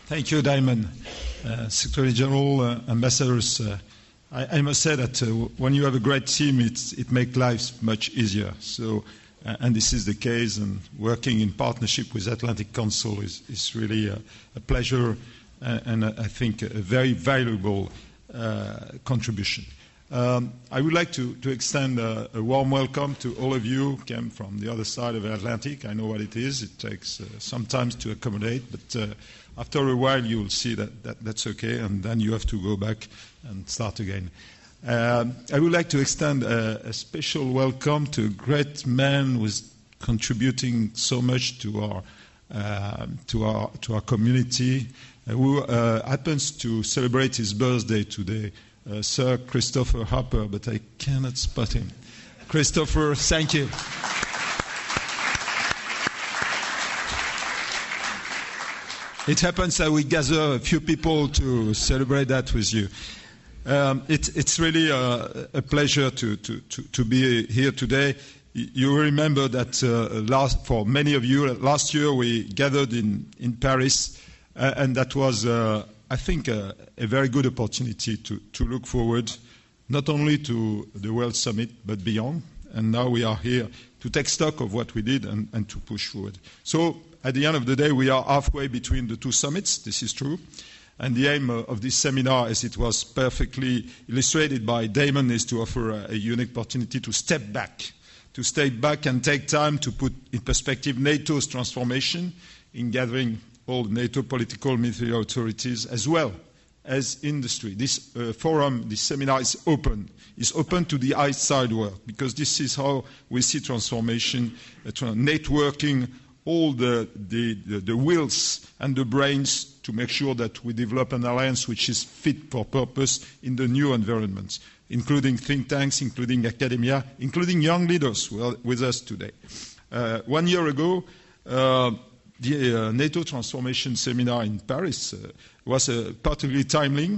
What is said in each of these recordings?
Thank you, Diamond. Secretary General, ambassadors, I must say that when you have a great team, it makes life much easier. So, and this is the case, and working in partnership with Atlantic Council is really a pleasure and I think a very valuable contribution. I would like to extend a warm welcome to all of you who came from the other side of the Atlantic. I know what it is. It takes some time to accommodate, but after a while you will see that's okay, and then you have to go back and start again. I would like to extend a special welcome to a great man who is contributing so much to our community, who happens to celebrate his birthday today. Sir Christopher Harper, but I cannot spot him. Christopher, thank you. It happens that we gather a few people to celebrate that with you. It's really a pleasure to be here today. You remember that for many of you, last year we gathered in Paris, and that was I think a very good opportunity to look forward, not only to the World Summit, but beyond. And now we are here to take stock of what we did and to push forward. So at the end of the day, we are halfway between the two summits. This is true. And the aim of this seminar, as it was perfectly illustrated by Damon, is to offer a unique opportunity to step back and take time to put in perspective NATO's transformation in gathering all NATO political military authorities as well as industry. This forum, this seminar is open to the outside world, because this is how we see transformation, networking all the wills and the brains to make sure that we develop an alliance which is fit for purpose in the new environments, including think tanks, including academia, including young leaders who are with us today. 1 year ago, the NATO Transformation Seminar in Paris was particularly timely,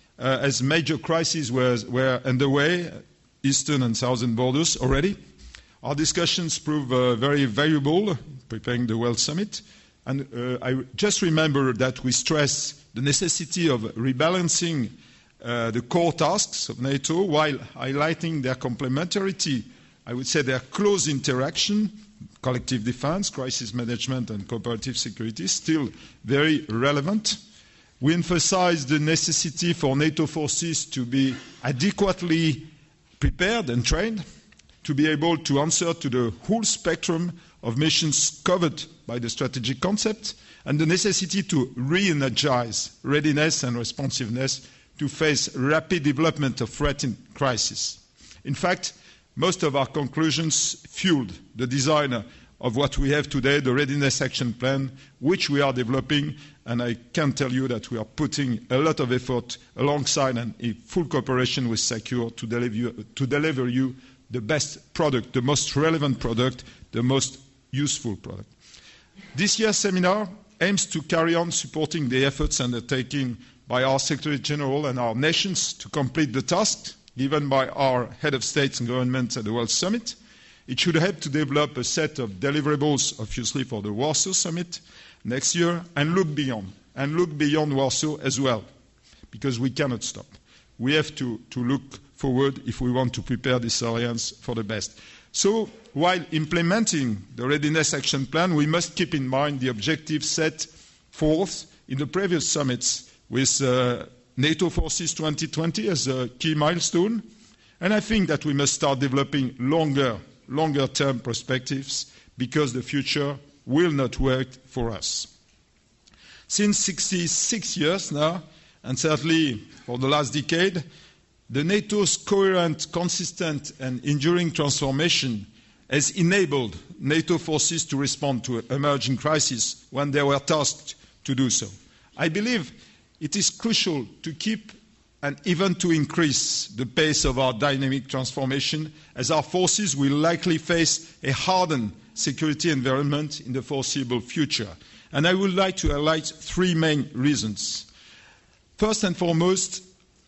as major crises were underway, eastern and southern borders already. Our discussions proved very valuable, preparing the World Summit. And I just remember that we stressed the necessity of rebalancing the core tasks of NATO while highlighting their complementarity, I would say their close interaction. Collective defense, crisis management, and cooperative security is still very relevant. We emphasize the necessity for NATO forces to be adequately prepared and trained, to be able to answer to the whole spectrum of missions covered by the strategic concept, and the necessity to re-energize readiness and responsiveness to face rapid development of threat in crisis. In fact, most of our conclusions fueled the design of what we have today, the Readiness Action Plan, which we are developing, and I can tell you that we are putting a lot of effort alongside and in full cooperation with SACEUR to deliver you the best product, the most relevant product, the most useful product. This year's seminar aims to carry on supporting the efforts undertaken by our Secretary General and our nations to complete the task given by our head of states and governments at the World Summit. It should help to develop a set of deliverables, obviously, for the Warsaw Summit next year, and look beyond Warsaw as well, because we cannot stop. We have to look forward if we want to prepare this alliance for the best. So, while implementing the Readiness Action Plan, we must keep in mind the objectives set forth in the previous summits with NATO Forces 2020 as a key milestone, and I think that we must start developing longer-term perspectives, because the future will not work for us. Since 66 years now, and certainly for the last decade, the NATO's coherent, consistent, and enduring transformation has enabled NATO forces to respond to emerging crises when they were tasked to do so. I believe it is crucial to keep and even to increase the pace of our dynamic transformation, as our forces will likely face a hardened security environment in the foreseeable future. And I would like to highlight three main reasons. First and foremost,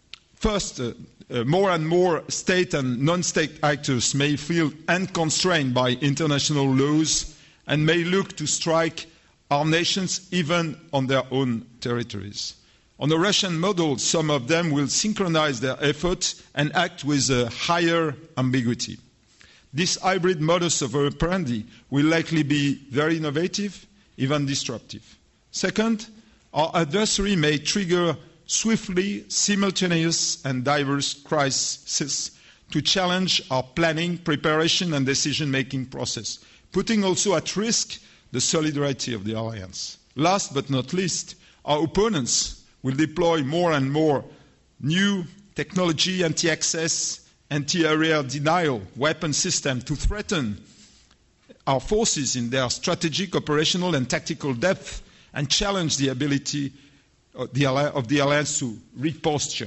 more and more state and non-state actors may feel unconstrained by international laws and may look to strike our nations even on their own territories. On the Russian model, some of them will synchronize their efforts and act with a higher ambiguity. This hybrid modus operandi will likely be very innovative, even disruptive. Second, our adversary may trigger swiftly simultaneous and diverse crises to challenge our planning, preparation, and decision-making process, putting also at risk the solidarity of the alliance. Last but not least, our opponents will deploy more and more new technology, anti-access, anti-area denial weapon systems to threaten our forces in their strategic, operational, and tactical depth and challenge the ability of the alliance to reposture.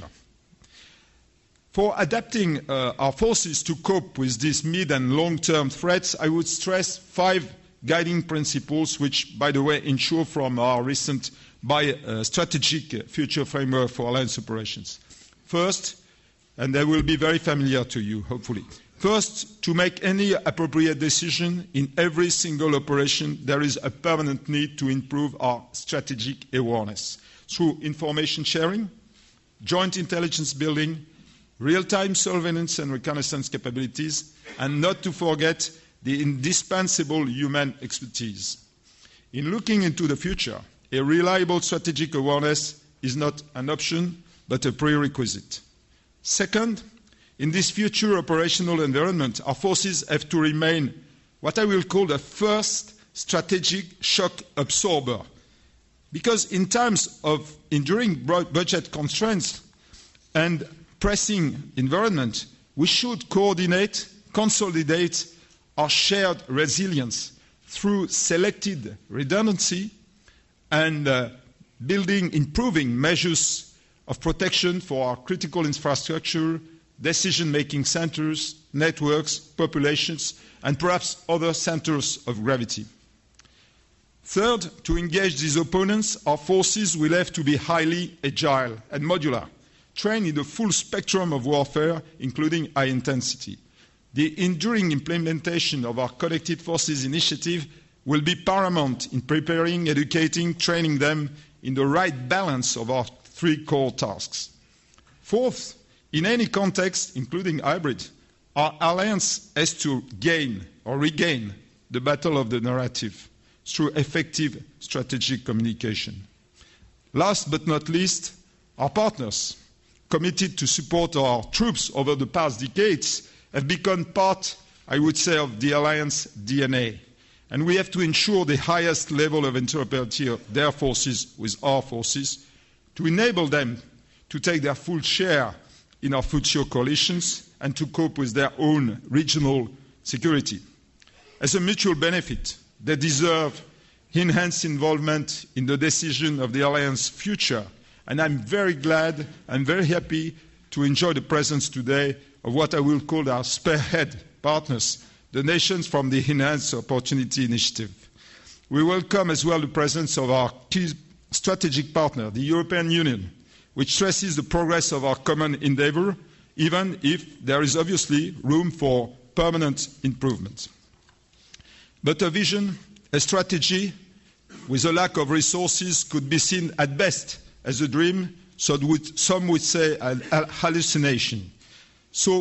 For adapting our forces to cope with these mid- and long-term threats, I would stress 5 guiding principles, which, by the way, ensure from our recent strategic future framework for alliance operations. First, and they will be very familiar to you, hopefully. First, to make any appropriate decision in every single operation, there is a permanent need to improve our strategic awareness through information sharing, joint intelligence building, real-time surveillance and reconnaissance capabilities, and not to forget the indispensable human expertise. In looking into the future, a reliable strategic awareness is not an option, but a prerequisite. Second, in this future operational environment, our forces have to remain what I will call the first strategic shock absorber. Because in times of enduring budget constraints and pressing environment, we should coordinate, consolidate our shared resilience through selected redundancy and improving measures of protection for our critical infrastructure, decision-making centers, networks, populations, and perhaps other centers of gravity. Third, to engage these opponents, our forces will have to be highly agile and modular, trained in the full spectrum of warfare, including high intensity. The enduring implementation of our Connected Forces initiative will be paramount in preparing, educating, training them in the right balance of our 3 core tasks. Fourth, in any context, including hybrid, our alliance has to gain or regain the battle of the narrative through effective strategic communication. Last but not least, our partners, committed to support our troops over the past decades, have become part, I would say, of the alliance DNA. And we have to ensure the highest level of interoperability of their forces with our forces to enable them to take their full share in our future coalitions and to cope with their own regional security. As a mutual benefit, they deserve enhanced involvement in the decision of the alliance future. And I'm very glad and very happy to enjoy the presence today of what I will call our spearhead partners, the nations from the Enhanced Opportunity Initiative. We welcome as well the presence of our key strategic partner, the European Union, which stresses the progress of our common endeavour, even if there is obviously room for permanent improvement. But a vision, a strategy, with a lack of resources could be seen at best as a dream, some would say a hallucination. So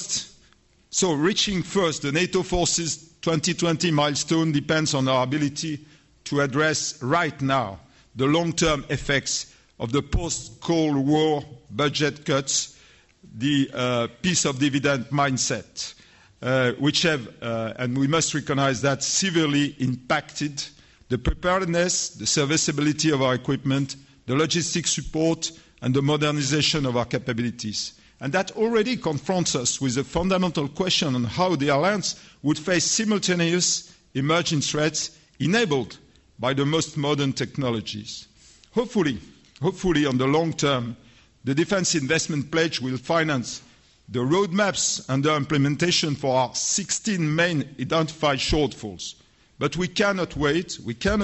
reaching first the NATO forces 2020 milestone depends on our ability to address right now the long-term effects of the post-Cold War budget cuts, the peace of dividend mindset, which have, and we must recognize that, severely impacted the preparedness, the serviceability of our equipment, the logistic support, and the modernization of our capabilities. And that already confronts us with a fundamental question on how the alliance would face simultaneous emerging threats enabled by the most modern technologies. Hopefully, on the long term, the Defence Investment Pledge will finance the roadmaps and the implementation for our 16 main identified shortfalls. But we cannot wait.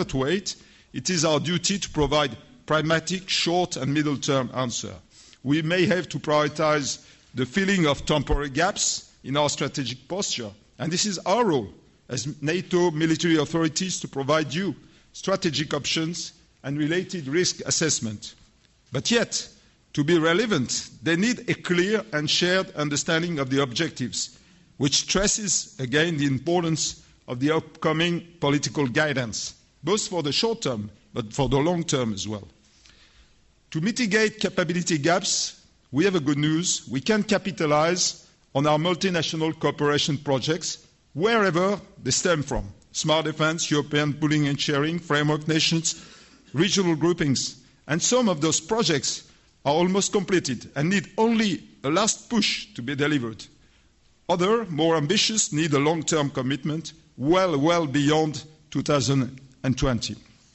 It is our duty to provide pragmatic, short and middle-term answer. We may have to prioritize the filling of temporary gaps in our strategic posture. And this is our role as NATO military authorities to provide you strategic options, and related risk assessment. But yet, to be relevant, they need a clear and shared understanding of the objectives, which stresses again the importance of the upcoming political guidance, both for the short term, but for the long term as well. To mitigate capability gaps, we have a good news. We can capitalize on our multinational cooperation projects wherever they stem from. Smart defense, European pooling and sharing, framework nations, regional groupings. And some of those projects are almost completed and need only a last push to be delivered. Other, more ambitious, need a long-term commitment well beyond 2020.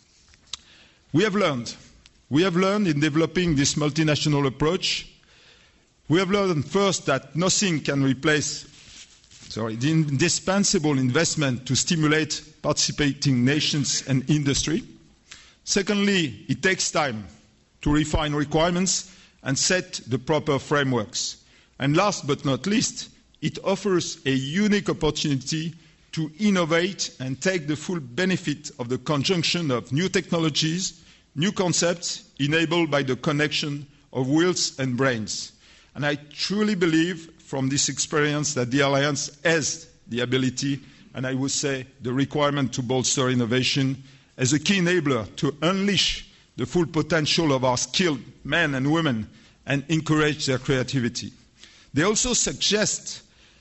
We have learned in developing this multinational approach, we have learned first that nothing can replace the indispensable investment to stimulate participating nations and industry. Secondly, it takes time to refine requirements and set the proper frameworks. And last but not least, it offers a unique opportunity to innovate and take the full benefit of the conjunction of new technologies, new concepts enabled by the connection of wills and brains. And I truly believe from this experience that the Alliance has the ability, and I would say the requirement to bolster innovation as a key enabler to unleash the full potential of our skilled men and women and encourage their creativity. That also suggests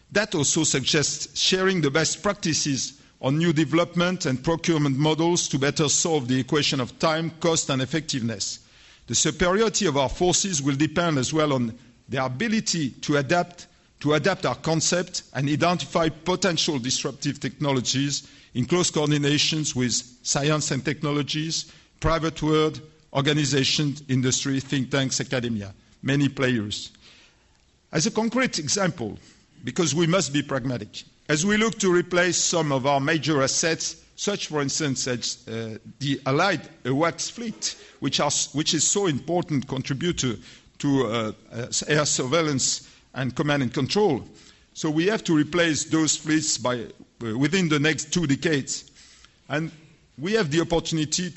sharing the best practices on new development and procurement models to better solve the equation of time, cost, and effectiveness. The superiority of our forces will depend as well on their ability to adapt our concept and identify potential disruptive technologies in close coordinations with science and technologies, private world, organizations, industry, think tanks, academia, many players. As a concrete example, because we must be pragmatic, as we look to replace some of our major assets, such, for instance, as the Allied AWACS fleet, which is so important contributor to air surveillance and command and control. So we have to replace those fleets within the next 2 decades. And we have the opportunity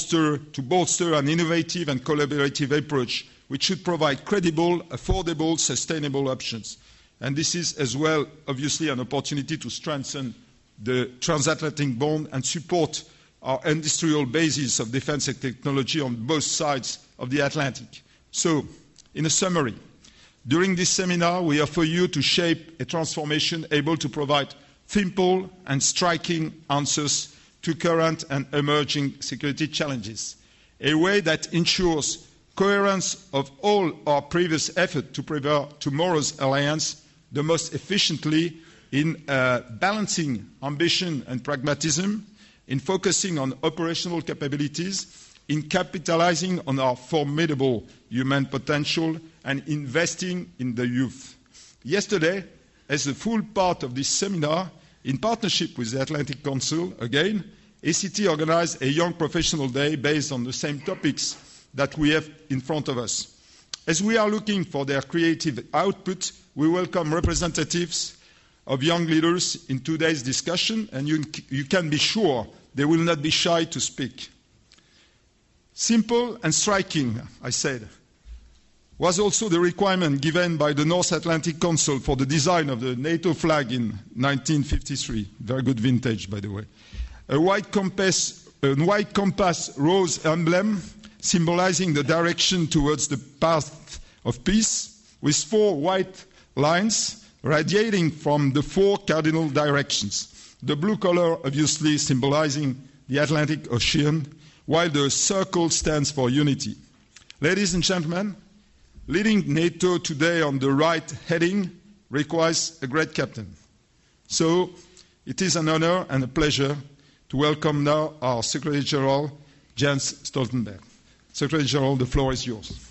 to bolster an innovative and collaborative approach, which should provide credible, affordable, sustainable options. And this is as well, obviously, an opportunity to strengthen the transatlantic bond and support our industrial basis of defense and technology on both sides of the Atlantic. So, in a summary, during this seminar, we offer you to shape a transformation able to provide simple and striking answers to current and emerging security challenges, a way that ensures coherence of all our previous efforts to prepare tomorrow's alliance the most efficiently in balancing ambition and pragmatism, in focusing on operational capabilities, in capitalizing on our formidable human potential, and investing in the youth. Yesterday, as a full part of this seminar, in partnership with the Atlantic Council, again, ACT organized a Young Professional Day based on the same topics that we have in front of us. As we are looking for their creative output, we welcome representatives of young leaders in today's discussion, and you can be sure they will not be shy to speak. Simple and striking, I said, was also the requirement given by the North Atlantic Council for the design of the NATO flag in 1953. Very good vintage, by the way. A white compass rose emblem symbolizing the direction towards the path of peace, with 4 white lines radiating from the 4 cardinal directions. The blue color obviously symbolizing the Atlantic Ocean, while the circle stands for unity. Ladies and gentlemen, leading NATO today on the right heading requires a great captain. So it is an honor and a pleasure to welcome now our Secretary General, Jens Stoltenberg. Secretary General, the floor is yours.